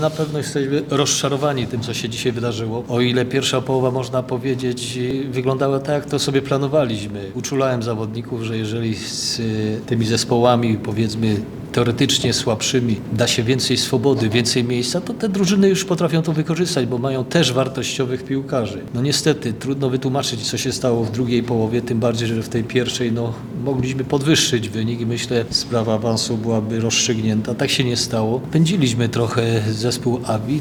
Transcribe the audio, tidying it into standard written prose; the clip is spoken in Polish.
Na pewno jesteśmy rozczarowani tym, co się dzisiaj wydarzyło. O ile pierwsza połowa, można powiedzieć, wyglądała tak, jak to sobie planowaliśmy. Uczulałem zawodników, że jeżeli z tymi zespołami, powiedzmy, teoretycznie słabszymi da się więcej swobody, więcej miejsca, to te drużyny już potrafią to wykorzystać, bo mają też wartościowych piłkarzy. No niestety, trudno wytłumaczyć, co się stało w drugiej połowie, tym bardziej, że w tej pierwszej mogliśmy podwyższyć wynik i myślę, sprawa awansu byłaby rozstrzygnięta. Tak się nie stało. Pędziliśmy trochę zespół AWI.